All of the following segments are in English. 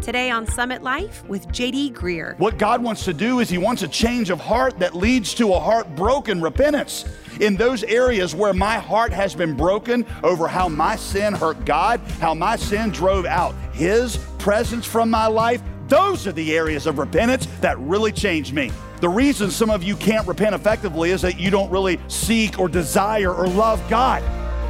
Today on Summit Life with JD Greear. What God wants to do is he wants a change of heart that leads to a heart-broken repentance. In those areas where my heart has been broken over how my sin hurt God, how my sin drove out his presence from my life, those are the areas of repentance that really changed me. The reason some of you can't repent effectively is that you don't really seek or desire or love God.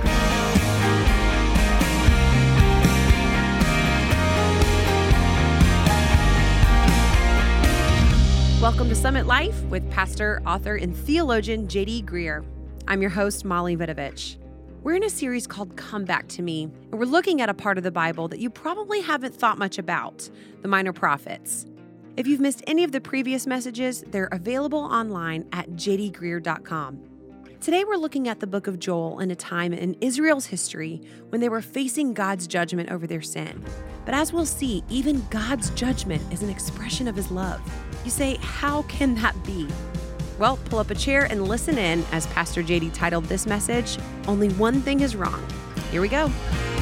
Welcome to Summit Life with pastor, author, and theologian JD Greear. I'm your host, Molly Vidovich. We're in a series called Come Back to Me, and we're looking at a part of the Bible that you probably haven't thought much about, the Minor Prophets. If you've missed any of the previous messages, they're available online at jdgreear.com. Today we're looking at the book of Joel in a time in Israel's history when they were facing God's judgment over their sin. But as we'll see, even God's judgment is an expression of his love. You say, how can that be? Well, pull up a chair and listen in as Pastor JD titled this message, Only One Thing is Wrong. Here we go.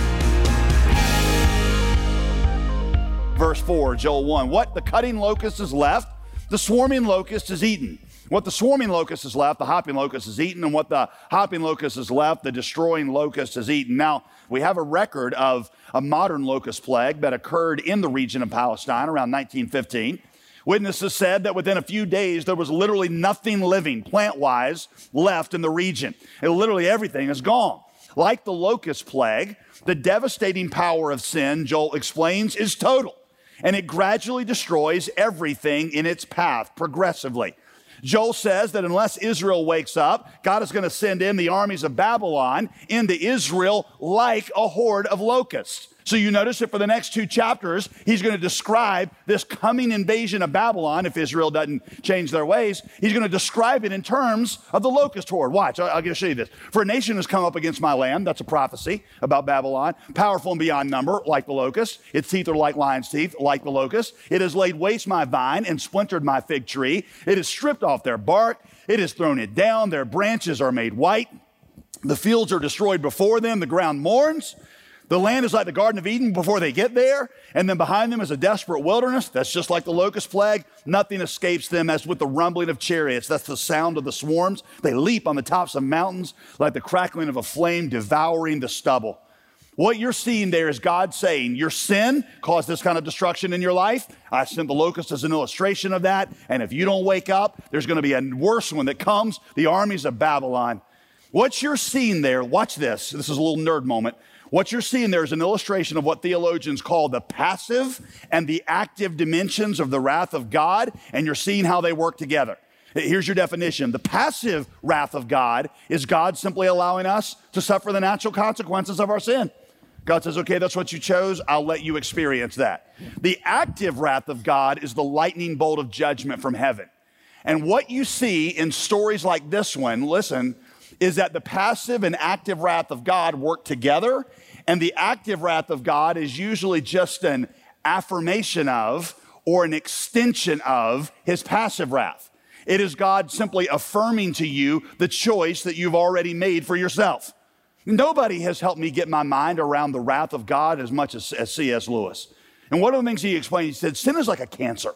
Verse 4, Joel 1, what the cutting locust is left, the swarming locust is eaten. What the swarming locust is left, the hopping locust is eaten, and what the hopping locust is left, the destroying locust is eaten. Now, we have a record of a modern locust plague that occurred in the region of Palestine around 1915. Witnesses said that within a few days, there was literally nothing living, plant-wise, left in the region. And literally everything is gone. Like the locust plague, the devastating power of sin, Joel explains, is total. And it gradually destroys everything in its path progressively. Joel says that unless Israel wakes up, God is going to send in the armies of Babylon into Israel like a horde of locusts. So you notice that for the next 2 chapters, he's going to describe this coming invasion of Babylon, if Israel doesn't change their ways. He's going to describe it in terms of the locust horde. Watch, I'll just show you this. For a nation has come up against my land, that's a prophecy about Babylon, powerful and beyond number, like the locust. Its teeth are like lion's teeth, like the locust. It has laid waste my vine and splintered my fig tree. It has stripped off their bark. It has thrown it down. Their branches are made white. The fields are destroyed before them. The ground mourns. The land is like the Garden of Eden before they get there, and then behind them is a desperate wilderness. That's just like the locust plague. Nothing escapes them as with the rumbling of chariots. That's the sound of the swarms. They leap on the tops of mountains like the crackling of a flame devouring the stubble. What you're seeing there is God saying, your sin caused this kind of destruction in your life. I sent the locust as an illustration of that, and if you don't wake up, there's going to be a worse one that comes, the armies of Babylon. What you're seeing there, watch this. This is a little nerd moment. What you're seeing there is an illustration of what theologians call the passive and the active dimensions of the wrath of God, and you're seeing how they work together. Here's your definition. The passive wrath of God is God simply allowing us to suffer the natural consequences of our sin. God says, okay, that's what you chose. I'll let you experience that. The active wrath of God is the lightning bolt of judgment from heaven. And what you see in stories like this one, listen, is that the passive and active wrath of God work together, and the active wrath of God is usually just an affirmation of or an extension of his passive wrath. It is God simply affirming to you the choice that you've already made for yourself. Nobody has helped me get my mind around the wrath of God as much as C.S. Lewis. And one of the things he explained, he said, sin is like a cancer.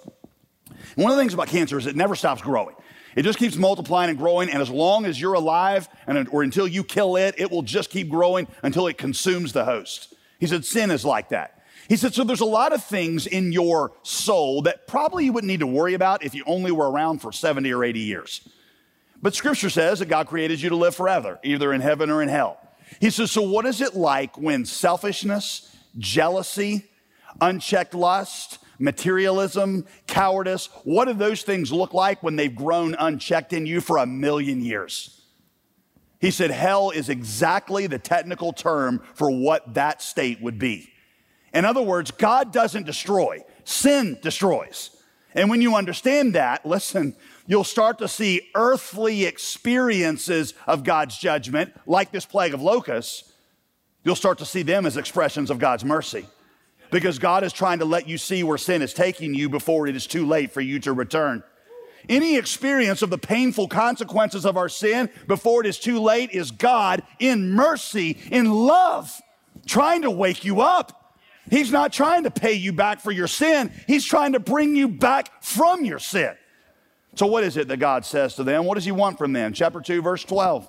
And one of the things about cancer is it never stops growing. It just keeps multiplying and growing, and as long as you're alive or until you kill it, it will just keep growing until it consumes the host. He said, sin is like that. He said, so there's a lot of things in your soul that probably you wouldn't need to worry about if you only were around for 70 or 80 years. But Scripture says that God created you to live forever, either in heaven or in hell. He says, so what is it like when selfishness, jealousy, unchecked lust, materialism, cowardice, what do those things look like when they've grown unchecked in you for 1,000,000 years? He said, hell is exactly the technical term for what that state would be. In other words, God doesn't destroy, sin destroys. And when you understand that, listen, you'll start to see earthly experiences of God's judgment, like this plague of locusts. You'll start to see them as expressions of God's mercy. Because God is trying to let you see where sin is taking you before it is too late for you to return. Any experience of the painful consequences of our sin before it is too late is God in mercy, in love, trying to wake you up. He's not trying to pay you back for your sin. He's trying to bring you back from your sin. So what is it that God says to them? What does he want from them? Chapter 2, verse 12.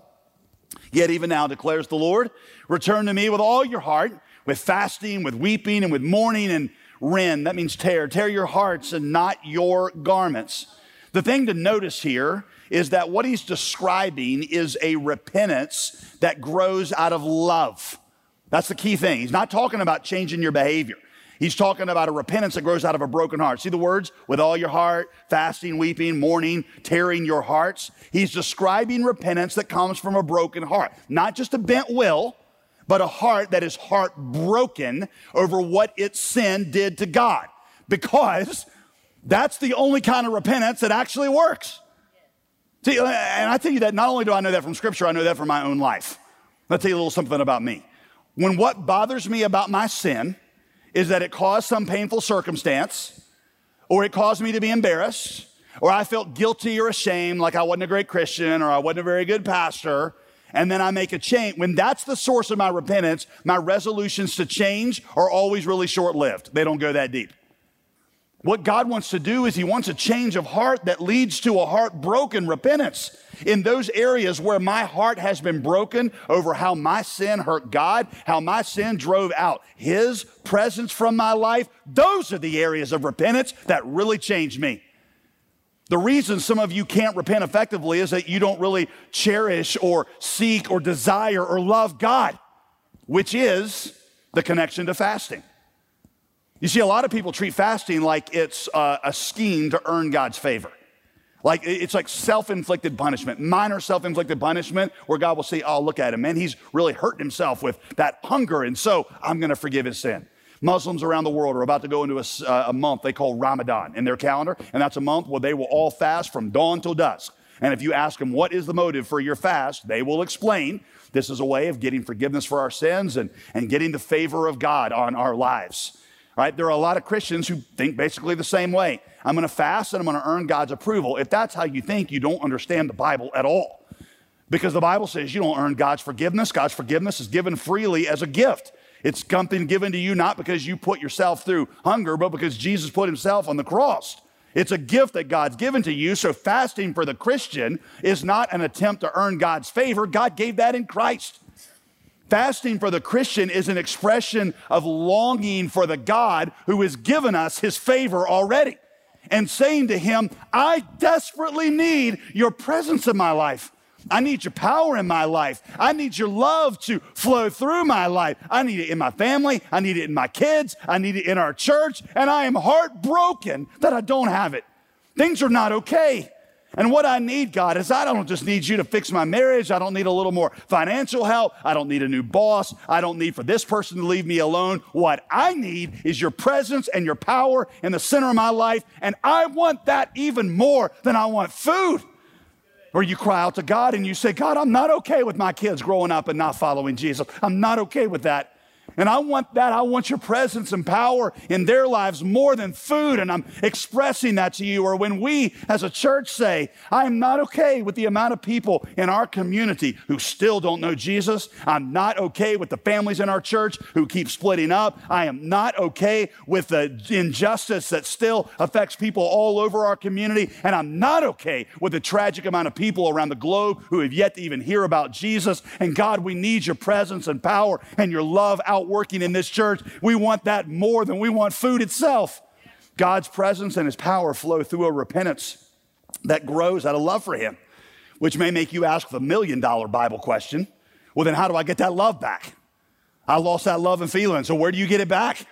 Yet even now declares the Lord, return to me with all your heart, with fasting, with weeping, and with mourning and rend. That means tear. Tear your hearts and not your garments. The thing to notice here is that what he's describing is a repentance that grows out of love. That's the key thing. He's not talking about changing your behavior. He's talking about a repentance that grows out of a broken heart. See the words? With all your heart, fasting, weeping, mourning, tearing your hearts. He's describing repentance that comes from a broken heart. Not just a bent will, but a heart that is heartbroken over what its sin did to God. Because that's the only kind of repentance that actually works. See, and I tell you that not only do I know that from Scripture, I know that from my own life. Let me tell you a little something about me. When what bothers me about my sin is that it caused some painful circumstance, or it caused me to be embarrassed, or I felt guilty or ashamed, like I wasn't a great Christian, or I wasn't a very good pastor, and then I make a change. When that's the source of my repentance, my resolutions to change are always really short-lived. They don't go that deep. What God wants to do is he wants a change of heart that leads to a heartbroken repentance. In those areas where my heart has been broken over how my sin hurt God, how my sin drove out his presence from my life, those are the areas of repentance that really changed me. The reason some of you can't repent effectively is that you don't really cherish or seek or desire or love God, which is the connection to fasting. You see, a lot of people treat fasting like it's a scheme to earn God's favor. Like it's like self-inflicted punishment, minor self-inflicted punishment where God will say, oh, look at him, man, he's really hurting himself with that hunger, and so I'm going to forgive his sin. Muslims around the world are about to go into a month they call Ramadan in their calendar, and that's a month where they will all fast from dawn till dusk. And if you ask them, what is the motive for your fast, they will explain, this is a way of getting forgiveness for our sins and getting the favor of God on our lives. Right? There are a lot of Christians who think basically the same way. I'm going to fast and I'm going to earn God's approval. If that's how you think, you don't understand the Bible at all. Because the Bible says you don't earn God's forgiveness. God's forgiveness is given freely as a gift. It's something given to you not because you put yourself through hunger, but because Jesus put himself on the cross. It's a gift that God's given to you. So fasting for the Christian is not an attempt to earn God's favor. God gave that in Christ. Fasting for the Christian is an expression of longing for the God who has given us his favor already and saying to him, I desperately need your presence in my life. I need your power in my life. I need your love to flow through my life. I need it in my family. I need it in my kids. I need it in our church. And I am heartbroken that I don't have it. Things are not okay. And what I need, God, is I don't just need you to fix my marriage. I don't need a little more financial help. I don't need a new boss. I don't need for this person to leave me alone. What I need is your presence and your power in the center of my life. And I want that even more than I want food. Or you cry out to God and you say, God, I'm not okay with my kids growing up and not following Jesus. I'm not okay with that. And I want that. I want your presence and power in their lives more than food. And I'm expressing that to you. Or when we as a church say, I am not okay with the amount of people in our community who still don't know Jesus. I'm not okay with the families in our church who keep splitting up. I am not okay with the injustice that still affects people all over our community. And I'm not okay with the tragic amount of people around the globe who have yet to even hear about Jesus. And God, we need your presence and power and your love outworking in this church. We want that more than we want food itself. God's presence and his power flow through a repentance that grows out of love for him, which may make you ask the $1 million Bible question. Well, then how do I get that love back? I lost that love and feeling. So where do you get it back?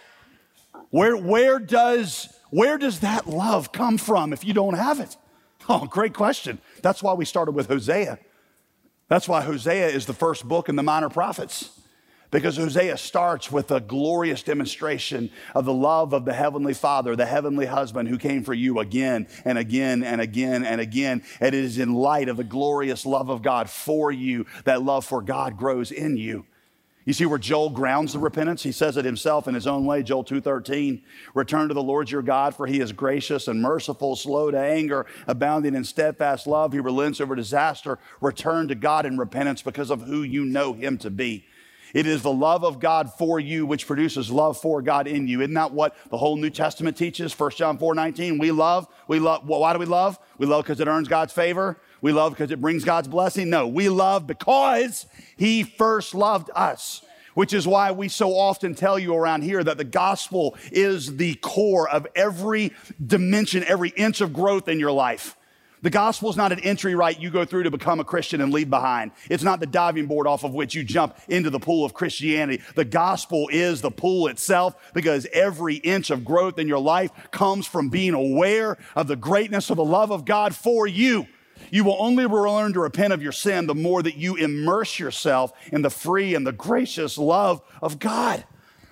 Where does that love come from if you don't have it? Oh, great question. That's why we started with Hosea. That's why Hosea is the first book in the minor prophets. Because Hosea starts with a glorious demonstration of the love of the Heavenly Father, the Heavenly Husband who came for you again and again and again and again. And it is in light of the glorious love of God for you that love for God grows in you. You see where Joel grounds the repentance? He says it himself in his own way, Joel 2:13. Return to the Lord your God, for he is gracious and merciful, slow to anger, abounding in steadfast love. He relents over disaster. Return to God in repentance because of who you know him to be. It is the love of God for you which produces love for God in you. Isn't that what the whole New Testament teaches? 1 John 4:19, we love. Well, why do we love? We love because it earns God's favor. We love because it brings God's blessing. No, we love because he first loved us, which is why we so often tell you around here that the gospel is the core of every dimension, every inch of growth in your life. The gospel is not an entry right you go through to become a Christian and leave behind. It's not the diving board off of which you jump into the pool of Christianity. The gospel is the pool itself, because every inch of growth in your life comes from being aware of the greatness of the love of God for you. You will only learn to repent of your sin the more that you immerse yourself in the free and the gracious love of God.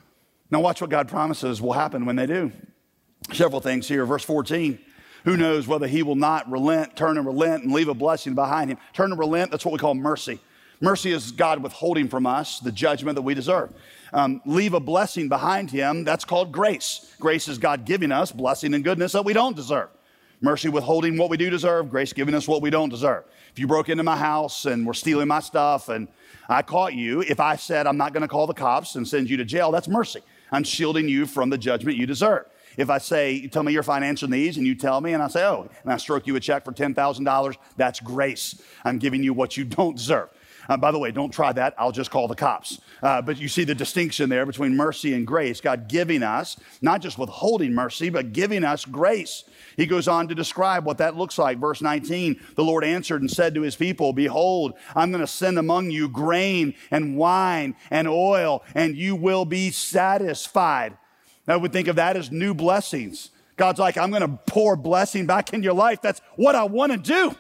Now watch what God promises will happen when they do. Several things here. Verse 14. Who knows whether he will not turn and relent and leave a blessing behind him. Turn and relent, that's what we call mercy. Mercy is God withholding from us the judgment that we deserve. Leave a blessing behind him, that's called grace. Grace is God giving us blessing and goodness that we don't deserve. Mercy withholding what we do deserve, grace giving us what we don't deserve. If you broke into my house and were stealing my stuff and I caught you, if I said I'm not going to call the cops and send you to jail, that's mercy. I'm shielding you from the judgment you deserve. If I say, tell me your financial needs, and you tell me, and I say, oh, and I stroke you a check for $10,000, that's grace. I'm giving you what you don't deserve. By the way, don't try that. I'll just call the cops. But you see the distinction there between mercy and grace. God giving us, not just withholding mercy, but giving us grace. He goes on to describe what that looks like. Verse 19, the Lord answered and said to his people, behold, I'm going to send among you grain and wine and oil, and you will be satisfied. I would think of that as new blessings. God's like, I'm going to pour blessing back in your life. That's what I want to do.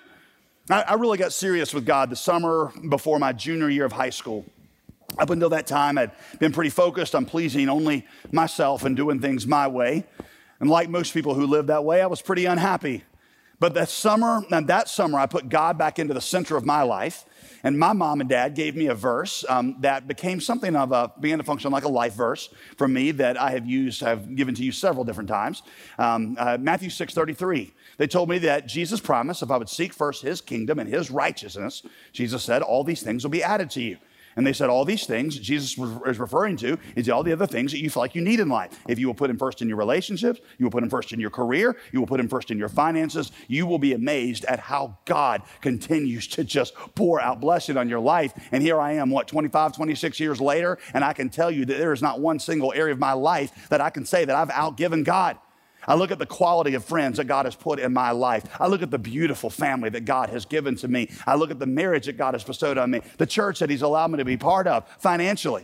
I really got serious with God the summer before my junior year of high school. Up until that time, I'd been pretty focused on pleasing only myself and doing things my way. And like most people who live that way, I was pretty unhappy. But that summer, I put God back into the center of my life. And my mom and dad gave me a verse that became something of began to function like a life verse for me that I've given to you several different times. Matthew 6:33. They told me that Jesus promised if I would seek first his kingdom and his righteousness, Jesus said, all these things will be added to you. And they said all these things Jesus is referring to is all the other things that you feel like you need in life. If you will put him first in your relationships, you will put him first in your career, you will put him first in your finances, you will be amazed at how God continues to just pour out blessing on your life. And here I am, 25, 26 years later, and I can tell you that there is not one single area of my life that I can say that I've outgiven God. I look at the quality of friends that God has put in my life. I look at the beautiful family that God has given to me. I look at the marriage that God has bestowed on me, the church that he's allowed me to be part of. Financially,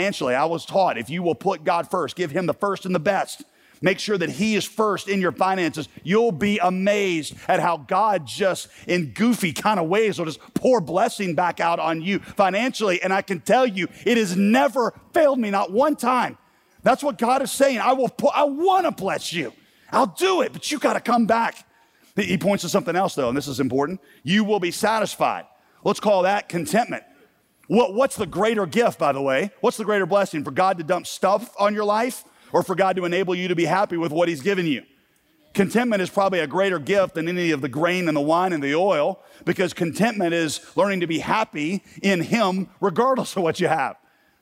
I was taught if you will put God first, give him the first and the best, make sure that he is first in your finances, you'll be amazed at how God just in goofy kind of ways will just pour blessing back out on you financially. And I can tell you, it has never failed me, not one time. That's what God is saying. I want to bless you. I'll do it, but you got to come back. He points to something else, though, and this is important. You will be satisfied. Let's call that contentment. What's the greater gift, by the way? What's the greater blessing? For God to dump stuff on your life or for God to enable you to be happy with what he's given you? Contentment is probably a greater gift than any of the grain and the wine and the oil, because contentment is learning to be happy in him regardless of what you have.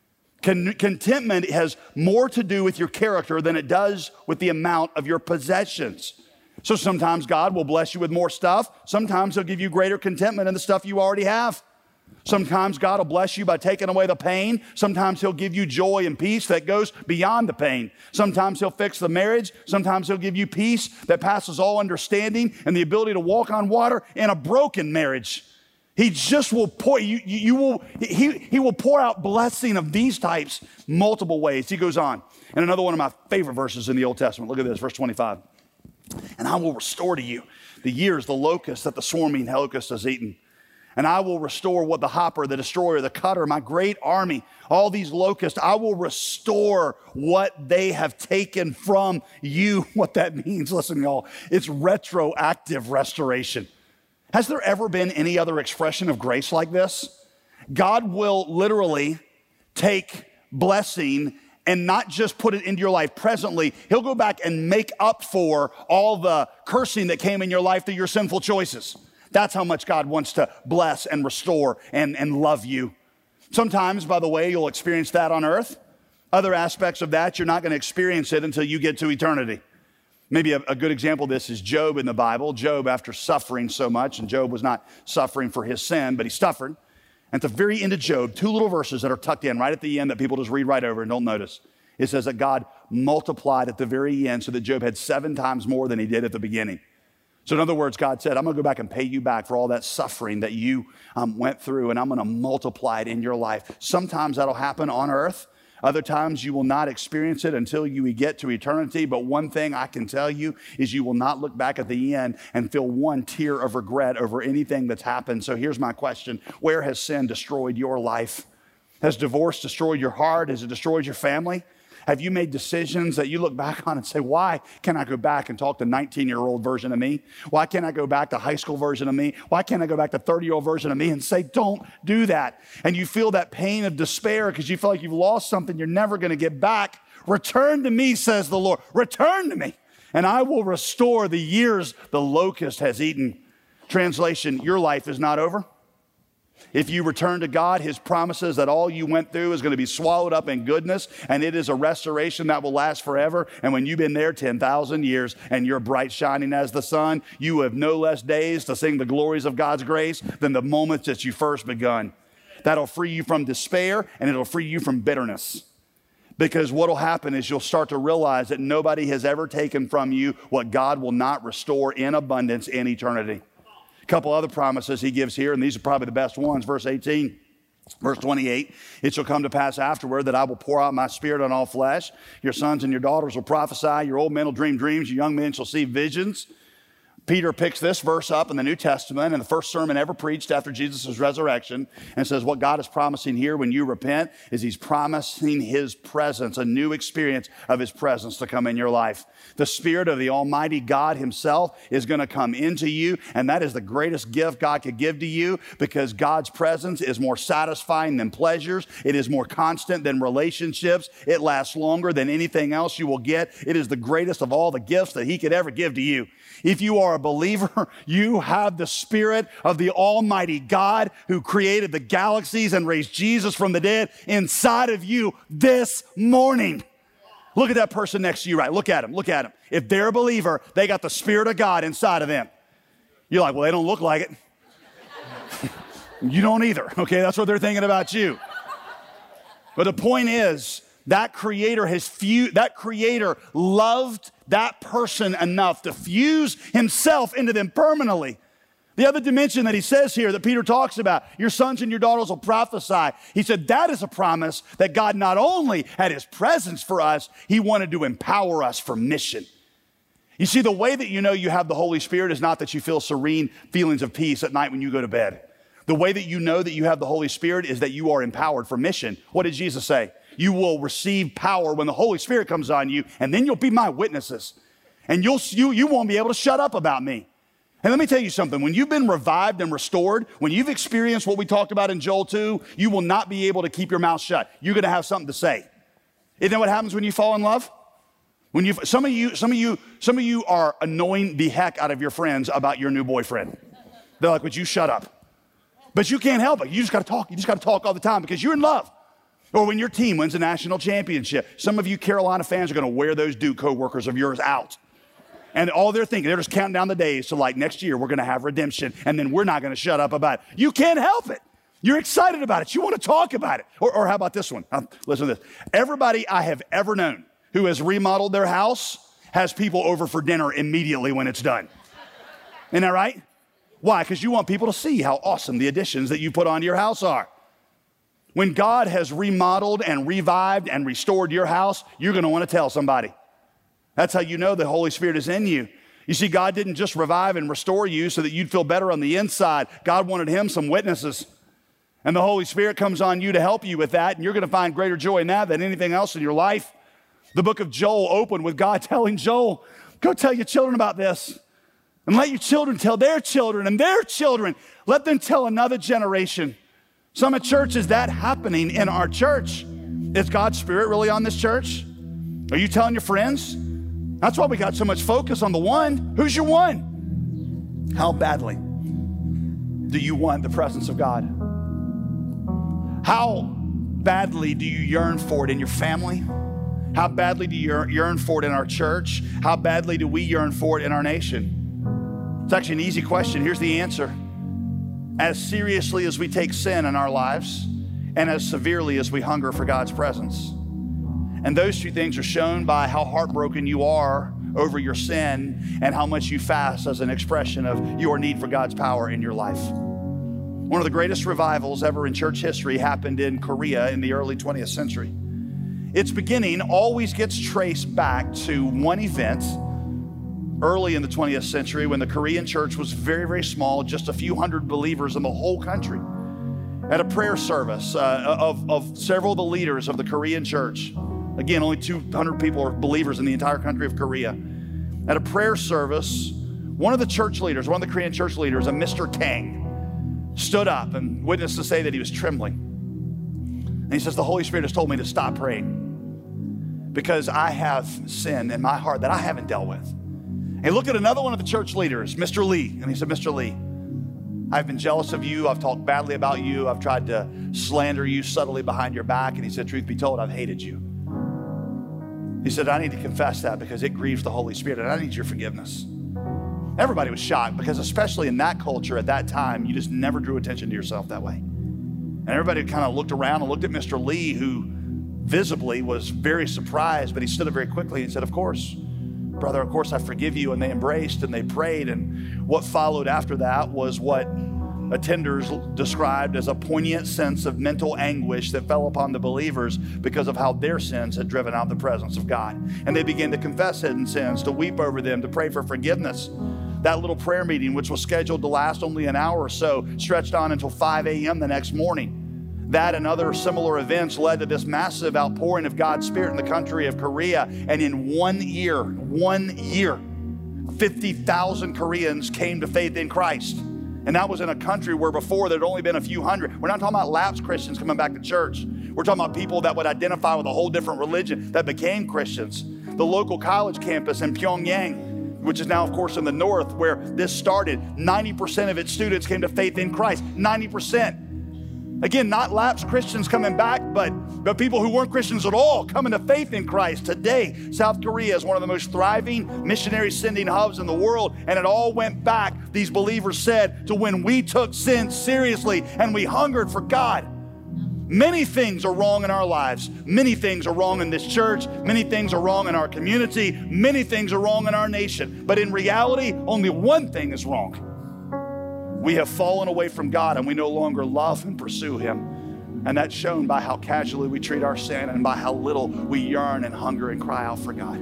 Contentment has more to do with your character than it does with the amount of your possessions. So sometimes God will bless you with more stuff. Sometimes he'll give you greater contentment in the stuff you already have. Sometimes God will bless you by taking away the pain. Sometimes he'll give you joy and peace that goes beyond the pain. Sometimes he'll fix the marriage. Sometimes he'll give you peace that passes all understanding and the ability to walk on water in a broken marriage. He just will pour, he will pour out blessing of these types multiple ways. He goes on. And another one of my favorite verses in the Old Testament, look at this, verse 25. And I will restore to you the years, the locust that the swarming locust has eaten. And I will restore what the hopper, the destroyer, the cutter, my great army, all these locusts, I will restore what they have taken from you. What that means, listen, y'all, it's retroactive restoration. Has there ever been any other expression of grace like this? God will literally take blessing and not just put it into your life presently. He'll go back and make up for all the cursing that came in your life through your sinful choices. That's how much God wants to bless and restore and love you. Sometimes, by the way, you'll experience that on earth. Other aspects of that, you're not going to experience it until you get to eternity. Maybe a good example of this is Job in the Bible. Job, after suffering so much, and Job was not suffering for his sin, but he suffered. And at the very end of Job, 2 little verses that are tucked in right at the end that people just read right over and don't notice. It says that God multiplied at the very end so that Job had 7 times more than he did at the beginning. So in other words, God said, I'm going to go back and pay you back for all that suffering that you went through, and I'm going to multiply it in your life. Sometimes that'll happen on earth. Other times you will not experience it until you get to eternity. But one thing I can tell you is you will not look back at the end and feel one tear of regret over anything that's happened. So here's my question. Where has sin destroyed your life? Has divorce destroyed your heart? Has it destroyed your family? Have you made decisions that you look back on and say, why can't I go back and talk to 19-year-old version of me? Why can't I go back to high school version of me? Why can't I go back to 30-year-old version of me and say, don't do that? And you feel that pain of despair because you feel like you've lost something you're never going to get back. Return to me, says the Lord. Return to me, and I will restore the years the locust has eaten. Translation, your life is not over. If you return to God, his promises that all you went through is going to be swallowed up in goodness, and it is a restoration that will last forever. And when you've been there 10,000 years and you're bright shining as the sun, you have no less days to sing the glories of God's grace than the moments that you first begun. That'll free you from despair, and it'll free you from bitterness. Because what will happen is you'll start to realize that nobody has ever taken from you what God will not restore in abundance in eternity. A couple other promises he gives here, and these are probably the best ones. Verse 18, verse 28, it shall come to pass afterward that I will pour out my spirit on all flesh. Your sons and your daughters will prophesy. Your old men will dream dreams. Your young men shall see visions. Peter picks this verse up in the New Testament in the first sermon ever preached after Jesus' resurrection and says what God is promising here when you repent is he's promising his presence, a new experience of his presence to come in your life. The Spirit of the Almighty God himself is going to come into you, and that is the greatest gift God could give to you because God's presence is more satisfying than pleasures. It is more constant than relationships. It lasts longer than anything else you will get. It is the greatest of all the gifts that he could ever give to you. If you are a believer, you have the Spirit of the Almighty God who created the galaxies and raised Jesus from the dead inside of you this morning. Look at that person next to you, right? Look at him, look at him. If they're a believer, they got the Spirit of God inside of them. You're like, well, they don't look like it. You don't either, okay? That's what they're thinking about you. But the point is, that creator loved that person enough to fuse himself into them permanently. The other dimension that he says here that Peter talks about, your sons and your daughters will prophesy. He said that is a promise that God not only had his presence for us, he wanted to empower us for mission. You see, the way that you know you have the Holy Spirit is not that you feel serene feelings of peace at night when you go to bed. The way that you know that you have the Holy Spirit is that you are empowered for mission. What did Jesus say? You will receive power when the Holy Spirit comes on you, and then you'll be my witnesses. And you won't be able to shut up about me. And let me tell you something. When you've been revived and restored, when you've experienced what we talked about in Joel 2, you will not be able to keep your mouth shut. You're going to have something to say. Isn't that what happens when you fall in love? Some of you are annoying the heck out of your friends about your new boyfriend. They're like, would you shut up? But you can't help it. You just got to talk. You just got to talk all the time because you're in love. Or when your team wins a national championship. Some of you Carolina fans are going to wear those Duke co-workers of yours out. And all they're thinking, they're just counting down the days to like next year we're going to have redemption and then we're not going to shut up about it. You can't help it. You're excited about it. You want to talk about it. Or how about this one? Listen to this. Everybody I have ever known who has remodeled their house has people over for dinner immediately when it's done. Isn't that right? Why? Because you want people to see how awesome the additions that you put onto your house are. When God has remodeled and revived and restored your house, you're going to want to tell somebody. That's how you know the Holy Spirit is in you. You see, God didn't just revive and restore you so that you'd feel better on the inside. God wanted him some witnesses. And the Holy Spirit comes on you to help you with that, and you're going to find greater joy in that than anything else in your life. The book of Joel opened with God telling Joel, go tell your children about this. And let your children tell their children and their children. Let them tell another generation. Summit Church, is that happening in our church? Is God's Spirit really on this church? Are you telling your friends? That's why we got so much focus on the one. Who's your one? How badly do you want the presence of God? How badly do you yearn for it in your family? How badly do you yearn for it in our church? How badly do we yearn for it in our nation? It's actually an easy question. Here's the answer. As seriously as we take sin in our lives, and as severely as we hunger for God's presence. And those two things are shown by how heartbroken you are over your sin and how much you fast as an expression of your need for God's power in your life. One of the greatest revivals ever in church history happened in Korea in the early 20th century. Its beginning always gets traced back to one event early in the 20th century when the Korean church was very, very small, just a few hundred believers in the whole country. At a prayer service of several of the leaders of the Korean church, again, only 200 people are believers in the entire country of Korea. At a prayer service, one of the church leaders, one of the Korean church leaders, a Mr. Kang, stood up and witnessed to say that he was trembling. And he says, the Holy Spirit has told me to stop praying because I have sin in my heart that I haven't dealt with. And he looked at another one of the church leaders, Mr. Lee, and he said, Mr. Lee, I've been jealous of you. I've talked badly about you. I've tried to slander you subtly behind your back. And he said, truth be told, I've hated you. He said, I need to confess that because it grieves the Holy Spirit and I need your forgiveness. Everybody was shocked because especially in that culture at that time, you just never drew attention to yourself that way. And everybody kind of looked around and looked at Mr. Lee, who visibly was very surprised, but he stood up very quickly and said, of course, brother, of course I forgive you. And they embraced and they prayed. And what followed after that was what attenders described as a poignant sense of mental anguish that fell upon the believers because of how their sins had driven out the presence of God. And they began to confess hidden sins, to weep over them, to pray for forgiveness. That little prayer meeting, which was scheduled to last only an hour or so, stretched on until 5 a.m. the next morning. That and other similar events led to this massive outpouring of God's Spirit in the country of Korea. And in 1 year, 50,000 Koreans came to faith in Christ. And that was in a country where before there'd only been a few hundred. We're not talking about lapsed Christians coming back to church. We're talking about people that would identify with a whole different religion that became Christians. The local college campus in Pyongyang, which is now, of course, in the north, where this started, 90% of its students came to faith in Christ. 90%. Again, not lapsed Christians coming back, but people who weren't Christians at all coming to faith in Christ. Today, South Korea is one of the most thriving missionary sending hubs in the world, and it all went back, these believers said, to when we took sin seriously and we hungered for God. Many things are wrong in our lives. Many things are wrong in this church. Many things are wrong in our community. Many things are wrong in our nation. But in reality, only one thing is wrong. We have fallen away from God and we no longer love and pursue Him. And that's shown by how casually we treat our sin and by how little we yearn and hunger and cry out for God.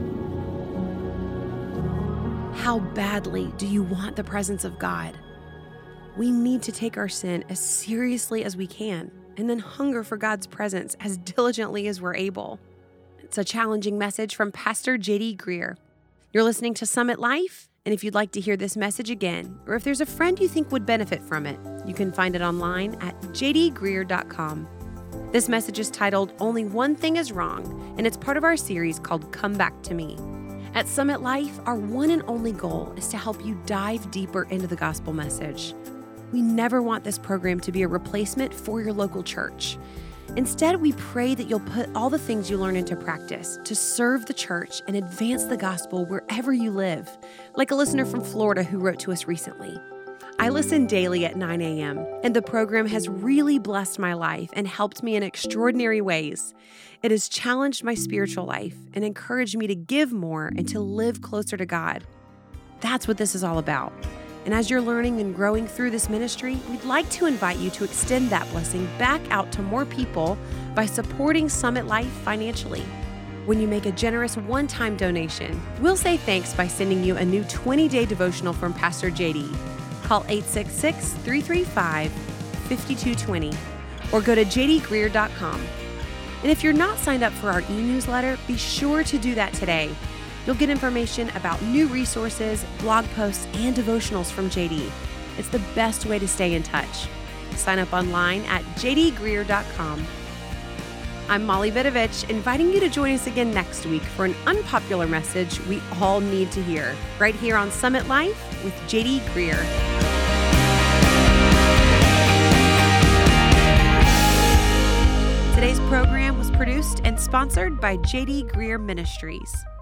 How badly do you want the presence of God? We need to take our sin as seriously as we can and then hunger for God's presence as diligently as we're able. It's a challenging message from Pastor J.D. Greer. You're listening to Summit Life, and if you'd like to hear this message again, or if there's a friend you think would benefit from it, you can find it online at jdgreer.com. This message is titled, Only One Thing is Wrong, and it's part of our series called Come Back to Me. At Summit Life, our one and only goal is to help you dive deeper into the gospel message. We never want this program to be a replacement for your local church. Instead, we pray that you'll put all the things you learn into practice to serve the church and advance the gospel wherever you live, like a listener from Florida who wrote to us recently. I listen daily at 9 a.m., and the program has really blessed my life and helped me in extraordinary ways. It has challenged my spiritual life and encouraged me to give more and to live closer to God. That's what this is all about. And as you're learning and growing through this ministry, we'd like to invite you to extend that blessing back out to more people by supporting Summit Life financially. When you make a generous one-time donation, we'll say thanks by sending you a new 20-day devotional from Pastor JD. Call 866-335-5220 or go to jdgreer.com. And if you're not signed up for our e-newsletter, be sure to do that today. You'll get information about new resources, blog posts, and devotionals from JD. It's the best way to stay in touch. Sign up online at jdgreer.com. I'm Molly Vidovich, inviting you to join us again next week for an unpopular message we all need to hear, right here on Summit Life with J.D. Greer. Today's program was produced and sponsored by J.D. Greear Ministries.